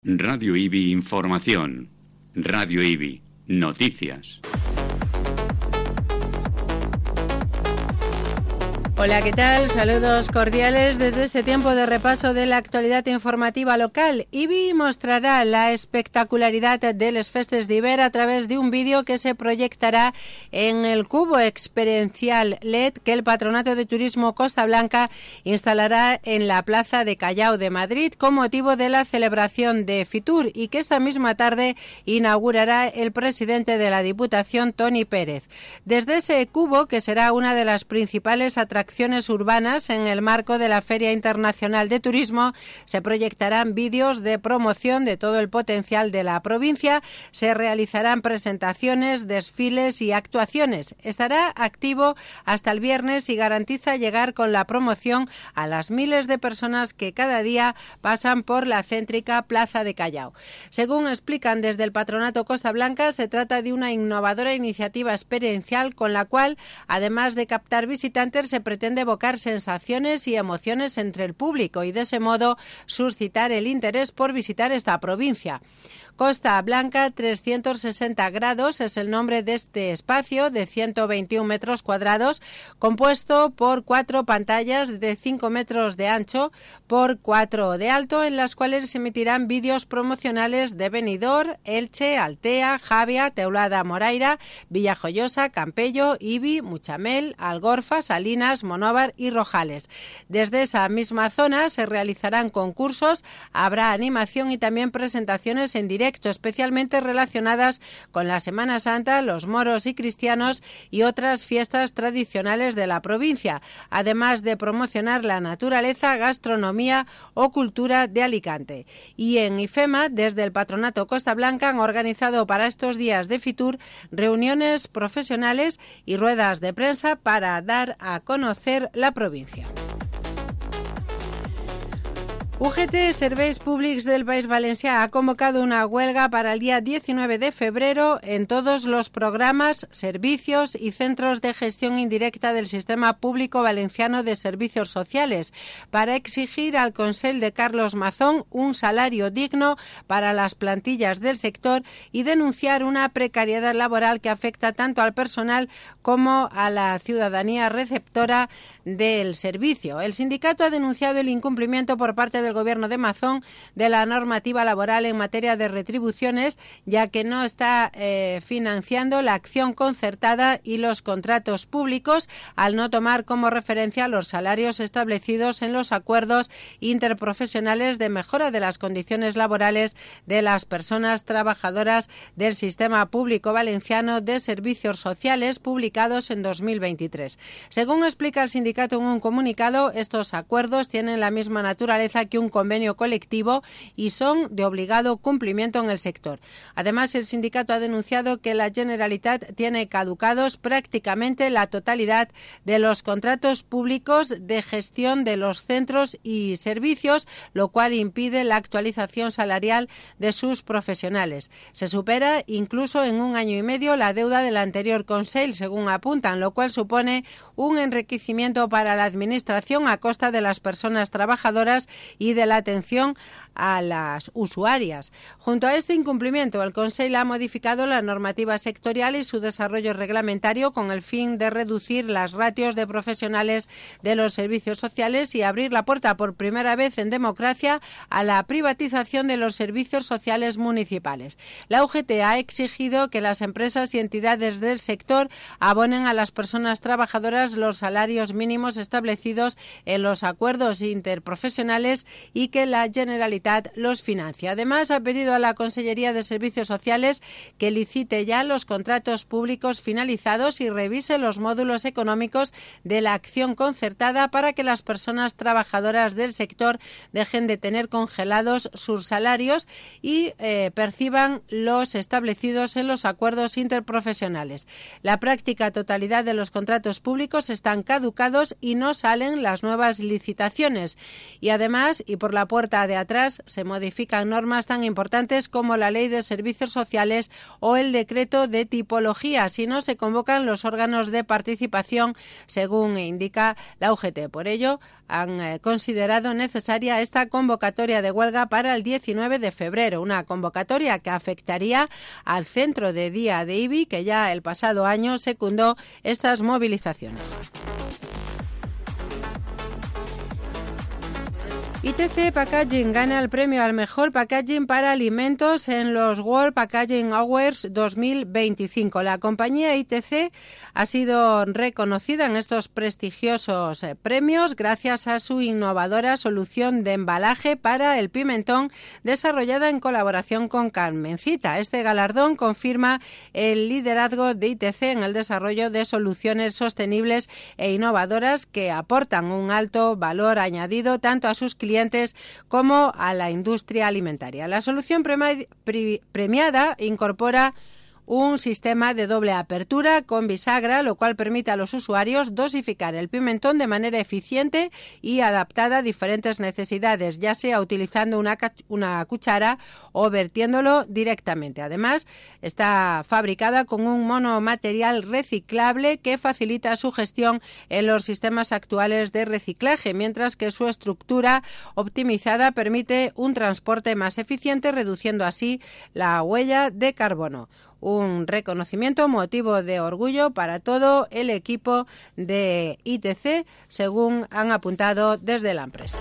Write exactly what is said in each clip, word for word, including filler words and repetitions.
Radio I B I Información. Radio I B I Noticias. Hola, ¿qué tal? Saludos cordiales desde este tiempo de repaso de la actualidad informativa local. I B I mostrará la espectacularidad de les festes d'hivern a través de un vídeo que se proyectará en el cubo experiencial L E D que el Patronato de Turismo Costa Blanca instalará en la Plaza de Callao de Madrid con motivo de la celebración de Fitur y que esta misma tarde inaugurará el presidente de la Diputación, Toni Pérez. Desde ese cubo, que será una de las principales atracciones urbanas en el marco de la Feria Internacional de Turismo, se proyectarán vídeos de promoción de todo el potencial de la provincia, se realizarán presentaciones, desfiles y actuaciones. Estará activo hasta el viernes y garantiza llegar con la promoción a las miles de personas que cada día pasan por la céntrica Plaza de Callao. Según explican desde el Patronato Costa Blanca, se trata de una innovadora iniciativa experiencial con la cual, además de captar visitantes, se pretende evocar sensaciones y emociones entre el público y de ese modo suscitar el interés por visitar esta provincia. Costa Blanca trescientos sesenta grados es el nombre de este espacio de ciento veintiún metros cuadrados, compuesto por cuatro pantallas de cinco metros de ancho por cuatro de alto, en las cuales se emitirán vídeos promocionales de Benidorm, Elche, Altea, Javia, Teulada Moraira, Villajoyosa, Campello, Ibi, Muchamel, Algorfa, Salinas, Monóvar y Rojales. Desde esa misma zona se realizarán concursos, habrá animación y también presentaciones en directo, especialmente relacionadas con la Semana Santa, los moros y cristianos y otras fiestas tradicionales de la provincia, además de promocionar la naturaleza, gastronomía o cultura de Alicante. Y en IFEMA, desde el Patronato Costa Blanca, han organizado para estos días de Fitur reuniones profesionales y ruedas de prensa para dar a conocer la provincia. U G T Serveis Públics del País Valencià ha convocado una huelga para el día diecinueve de febrero en todos los programas, servicios y centros de gestión indirecta del Sistema Público Valenciano de Servicios Sociales para exigir al Consell de Carlos Mazón un salario digno para las plantillas del sector y denunciar una precariedad laboral que afecta tanto al personal como a la ciudadanía receptora del servicio. El sindicato ha denunciado el incumplimiento por parte del Gobierno de Mazón de la normativa laboral en materia de retribuciones, ya que no está eh, financiando la acción concertada y los contratos públicos al no tomar como referencia los salarios establecidos en los acuerdos interprofesionales de mejora de las condiciones laborales de las personas trabajadoras del Sistema Público Valenciano de Servicios Sociales publicados en dos mil veintitrés. Según explica el sindicato en un comunicado, estos acuerdos tienen la misma naturaleza que un convenio colectivo y son de obligado cumplimiento en el sector. Además, el sindicato ha denunciado que la Generalitat tiene caducados prácticamente la totalidad de los contratos públicos de gestión de los centros y servicios, lo cual impide la actualización salarial de sus profesionales. Se supera incluso en un año y medio la deuda del anterior Consell, según apuntan, lo cual supone un enriquecimiento para la Administración a costa de las personas trabajadoras y de la atención a las usuarias. Junto a este incumplimiento, el Consell ha modificado la normativa sectorial y su desarrollo reglamentario con el fin de reducir las ratios de profesionales de los servicios sociales y abrir la puerta por primera vez en democracia a la privatización de los servicios sociales municipales. La U G T ha exigido que las empresas y entidades del sector abonen a las personas trabajadoras los salarios mínimos establecidos en los acuerdos interprofesionales y que la Generalitat los financia. Además, ha pedido a la Consellería de Servicios Sociales que licite ya los contratos públicos finalizados y revise los módulos económicos de la acción concertada para que las personas trabajadoras del sector dejen de tener congelados sus salarios y eh, perciban los establecidos en los acuerdos interprofesionales. La práctica totalidad de los contratos públicos están caducados y no salen las nuevas licitaciones. Y además, y por la puerta de atrás, días se modifican normas tan importantes como la Ley de Servicios Sociales o el Decreto de Tipología, si no se convocan los órganos de participación, según indica la U G T. Por ello, han eh, considerado necesaria esta convocatoria de huelga para el diecinueve de febrero, una convocatoria que afectaría al centro de día de I B I, que ya el pasado año secundó estas movilizaciones. I T C Packaging gana el premio al mejor packaging para alimentos en los World Packaging Awards dos mil veinticinco. La compañía I T C ha sido reconocida en estos prestigiosos premios gracias a su innovadora solución de embalaje para el pimentón desarrollada en colaboración con Carmencita. Este galardón confirma el liderazgo de I T C en el desarrollo de soluciones sostenibles e innovadoras que aportan un alto valor añadido tanto a sus clientes como a la industria alimentaria. La solución premiada incorpora un sistema de doble apertura con bisagra, lo cual permite a los usuarios dosificar el pimentón de manera eficiente y adaptada a diferentes necesidades, ya sea utilizando una, una cuchara o vertiéndolo directamente. Además, está fabricada con un monomaterial reciclable que facilita su gestión en los sistemas actuales de reciclaje, mientras que su estructura optimizada permite un transporte más eficiente, reduciendo así la huella de carbono. Un reconocimiento motivo de orgullo para todo el equipo de I T C, según han apuntado desde la empresa.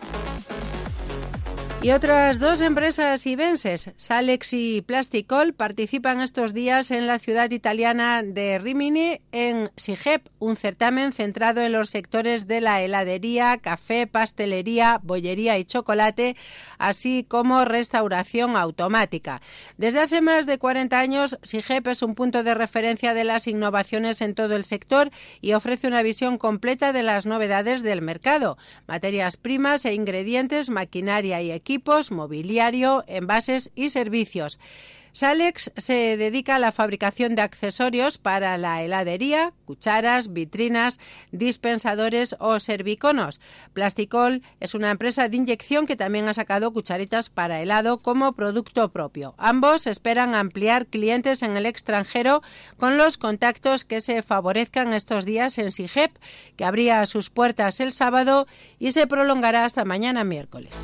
Y otras dos empresas ibenses, Salex y Plasticol, participan estos días en la ciudad italiana de Rimini en SIGEP, un certamen centrado en los sectores de la heladería, café, pastelería, bollería y chocolate, así como restauración automática. Desde hace más de cuarenta años, SIGEP es un punto de referencia de las innovaciones en todo el sector y ofrece una visión completa de las novedades del mercado, materias primas e ingredientes, maquinaria y equipos, equipos, mobiliario, envases y servicios. Salex se dedica a la fabricación de accesorios para la heladería, cucharas, vitrinas, dispensadores o serviconos. Plasticol es una empresa de inyección que también ha sacado cucharitas para helado como producto propio. Ambos esperan ampliar clientes en el extranjero con los contactos que se favorezcan estos días en SIGEP, que abría sus puertas el sábado y se prolongará hasta mañana miércoles.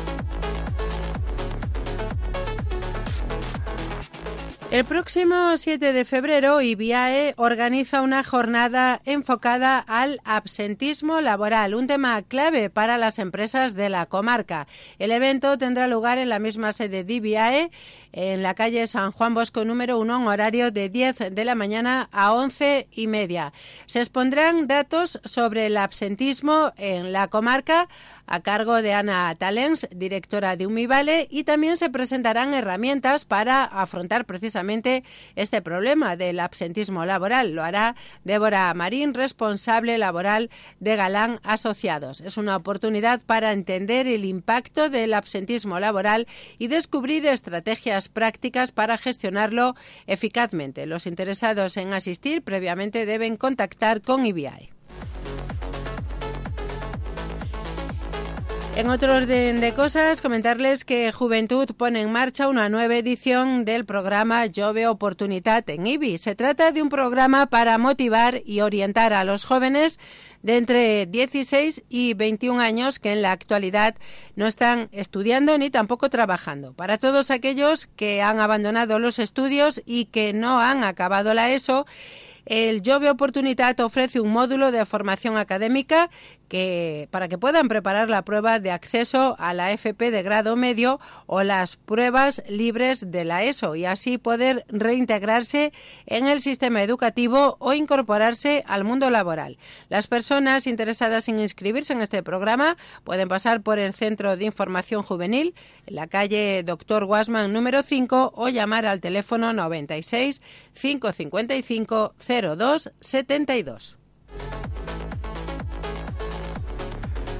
El próximo siete de febrero, IBIAE organiza una jornada enfocada al absentismo laboral, un tema clave para las empresas de la comarca. El evento tendrá lugar en la misma sede de IBIAE, en la calle San Juan Bosco número uno, en horario de diez de la mañana a once y media. Se expondrán datos sobre el absentismo en la comarca a cargo de Ana Talens, directora de Umivale, y también se presentarán herramientas para afrontar precisamente este problema del absentismo laboral. Lo hará Débora Marín, responsable laboral de Galán Asociados. Es una oportunidad para entender el impacto del absentismo laboral y descubrir estrategias prácticas para gestionarlo eficazmente. Los interesados en asistir previamente deben contactar con IBIAE. En otro orden de cosas, comentarles que Juventud pone en marcha una nueva edición del programa Jove Oportunitat en I B I. Se trata de un programa para motivar y orientar a los jóvenes de entre dieciséis y veintiún años que en la actualidad no están estudiando ni tampoco trabajando. Para todos aquellos que han abandonado los estudios y que no han acabado la ESO, el Jove Oportunitat ofrece un módulo de formación académica que, para que puedan preparar la prueba de acceso a la F P de grado medio o las pruebas libres de la ESO y así poder reintegrarse en el sistema educativo o incorporarse al mundo laboral. Las personas interesadas en inscribirse en este programa pueden pasar por el Centro de Información Juvenil en la calle Doctor Guasman número cinco o llamar al teléfono noventa y seis, cinco cincuenta y cinco, cero dos setenta y dos.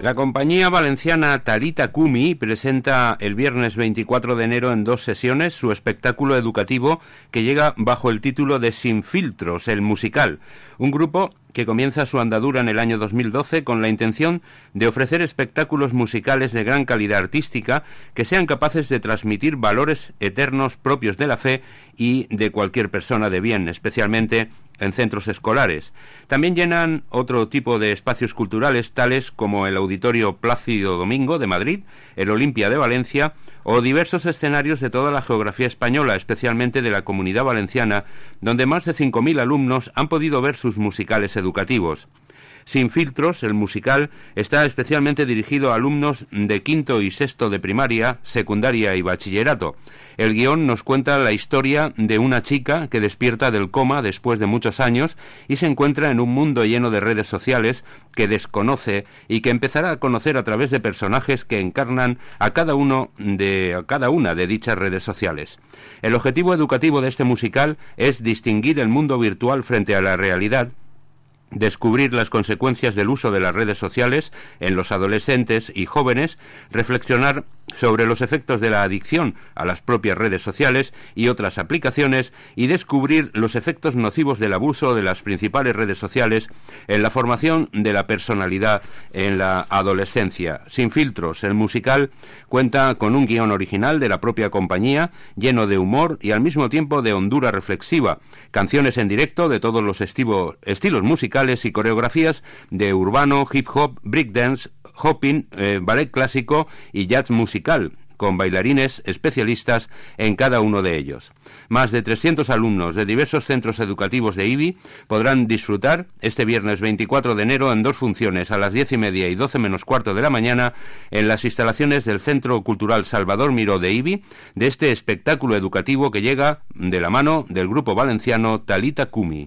La compañía valenciana Talita Kumi presenta el viernes veinticuatro de enero en dos sesiones su espectáculo educativo que llega bajo el título de Sin Filtros, el musical, un grupo que comienza su andadura en el año dos mil doce con la intención de ofrecer espectáculos musicales de gran calidad artística que sean capaces de transmitir valores eternos propios de la fe y de cualquier persona de bien, especialmente en centros escolares. También llenan otro tipo de espacios culturales, tales como el Auditorio Plácido Domingo de Madrid, el Olimpia de Valencia o diversos escenarios de toda la geografía española, especialmente de la Comunidad Valenciana, donde más de cinco mil alumnos han podido ver sus musicales educativos. Sin Filtros, el musical, está especialmente dirigido a alumnos de quinto y sexto de primaria, secundaria y bachillerato. El guión nos cuenta la historia de una chica que despierta del coma después de muchos años y se encuentra en un mundo lleno de redes sociales que desconoce y que empezará a conocer a través de personajes que encarnan a cada uno de a cada una de dichas redes sociales. El objetivo educativo de este musical es distinguir el mundo virtual frente a la realidad, descubrir las consecuencias del uso de las redes sociales en los adolescentes y jóvenes, reflexionar sobre los efectos de la adicción a las propias redes sociales y otras aplicaciones y descubrir los efectos nocivos del abuso de las principales redes sociales en la formación de la personalidad en la adolescencia. Sin Filtros, el musical cuenta con un guión original de la propia compañía, lleno de humor y al mismo tiempo de hondura reflexiva, canciones en directo de todos los estivo, estilos musicales y coreografías de urbano, hip hop, breakdance, hopping, eh, ballet clásico y jazz musical, con bailarines especialistas en cada uno de ellos. Más de trescientos alumnos de diversos centros educativos de I B I podrán disfrutar este viernes veinticuatro de enero en dos funciones, a las diez y media y doce menos cuarto de la mañana, en las instalaciones del Centro Cultural Salvador Miró de I B I, de este espectáculo educativo que llega de la mano del grupo valenciano Talita Kumi.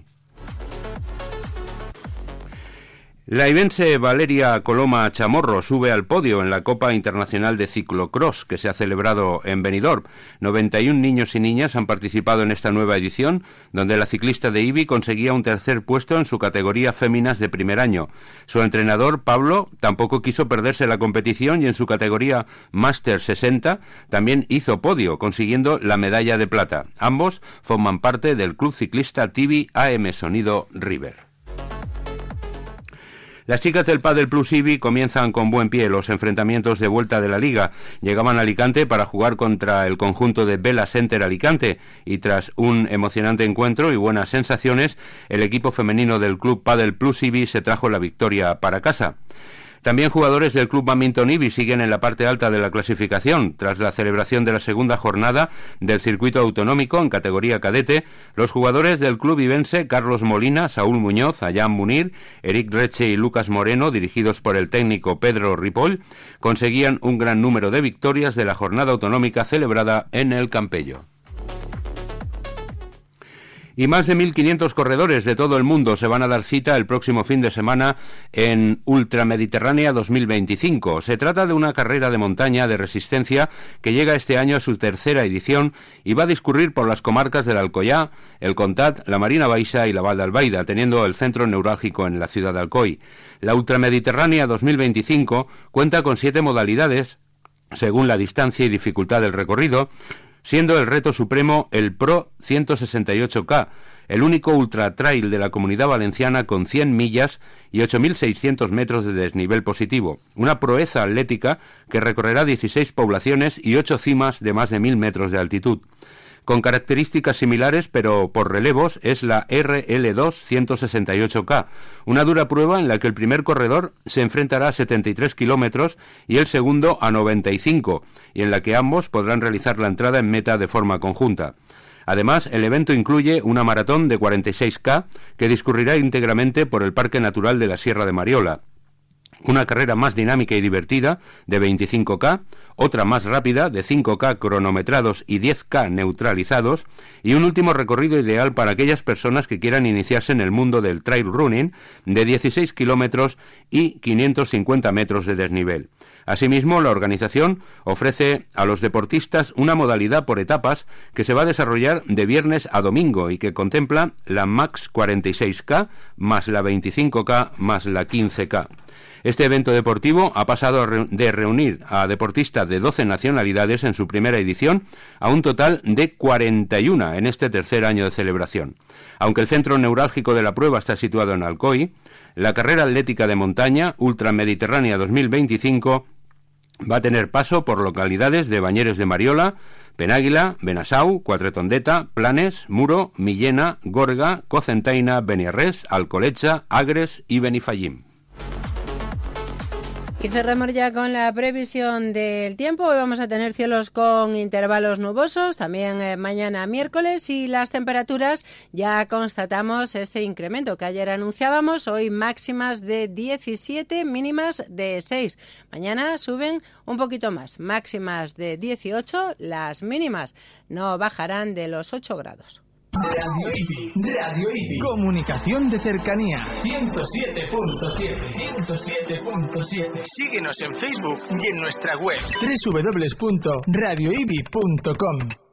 La ibense Valeria Coloma Chamorro sube al podio en la Copa Internacional de Ciclocross que se ha celebrado en Benidorm. noventa y un niños y niñas han participado en esta nueva edición, donde la ciclista de I B I conseguía un tercer puesto en su categoría féminas de primer año. Su entrenador, Pablo, tampoco quiso perderse la competición y en su categoría Master sesenta también hizo podio, consiguiendo la medalla de plata. Ambos forman parte del club ciclista T V A M Sonido River. Las chicas del Padel Plus I B I comienzan con buen pie los enfrentamientos de vuelta de la Liga. Llegaban a Alicante para jugar contra el conjunto de Bella Center Alicante y tras un emocionante encuentro y buenas sensaciones, el equipo femenino del Club Padel Plus I B I se trajo la victoria para casa. También jugadores del Club Badminton I B I siguen en la parte alta de la clasificación. Tras la celebración de la segunda jornada del circuito autonómico en categoría cadete, los jugadores del Club Ibense, Carlos Molina, Saúl Muñoz, Ayán Munir, Eric Reche y Lucas Moreno, dirigidos por el técnico Pedro Ripoll, conseguían un gran número de victorias de la jornada autonómica celebrada en el Campello. Y más de mil quinientos corredores de todo el mundo se van a dar cita el próximo fin de semana en Ultramediterránea dos mil veinticinco. Se trata de una carrera de montaña de resistencia que llega este año a su tercera edición y va a discurrir por las comarcas del Alcoyá, el Contat, la Marina Baixa y la Val d'Albaida, teniendo el centro neurálgico en la ciudad de Alcoy. La Ultramediterránea dos mil veinticinco cuenta con siete modalidades, según la distancia y dificultad del recorrido, siendo el reto supremo el Pro ciento sesenta y ocho K, el único ultra trail de la Comunidad Valenciana con cien millas y ocho mil seiscientos metros de desnivel positivo, una proeza atlética que recorrerá dieciséis poblaciones y ocho cimas de más de mil metros de altitud. Con características similares, pero por relevos, es la R L dos ciento sesenta y ocho K, una dura prueba en la que el primer corredor se enfrentará a setenta y tres kilómetros y el segundo a noventa y cinco, y en la que ambos podrán realizar la entrada en meta de forma conjunta. Además, el evento incluye una maratón de cuarenta y seis K que discurrirá íntegramente por el Parque Natural de la Sierra de Mariola, una carrera más dinámica y divertida de veinticinco K, otra más rápida de cinco K cronometrados y diez K neutralizados, y un último recorrido ideal para aquellas personas que quieran iniciarse en el mundo del trail running de dieciséis kilómetros y quinientos cincuenta metros de desnivel. Asimismo, la organización ofrece a los deportistas una modalidad por etapas que se va a desarrollar de viernes a domingo y que contempla la Max cuarenta y seis K más la veinticinco K más la quince K. Este evento deportivo ha pasado de reunir a deportistas de doce nacionalidades en su primera edición a un total de cuarenta y uno en este tercer año de celebración. Aunque el centro neurálgico de la prueba está situado en Alcoy, la carrera atlética de montaña Ultramediterránea dos mil veinticinco va a tener paso por localidades de Bañeres de Mariola, Penàguila, Benasau, Quatretondeta, Planes, Muro, Millena, Gorga, Cocentaina, Beniarrés, Alcoletxa, Agres y Benifallim. Y cerramos ya con la previsión del tiempo. Hoy vamos a tener cielos con intervalos nubosos, también eh, mañana miércoles, y las temperaturas ya constatamos ese incremento que ayer anunciábamos. Hoy máximas de diecisiete, mínimas de seis. Mañana suben un poquito más, máximas de dieciocho, las mínimas no bajarán de los ocho grados. Radio Ibi, Radio Ibi, comunicación de cercanía, ciento siete punto siete, ciento siete punto siete. Síguenos en Facebook y en nuestra web, doble u doble u doble u punto radio ibi punto com.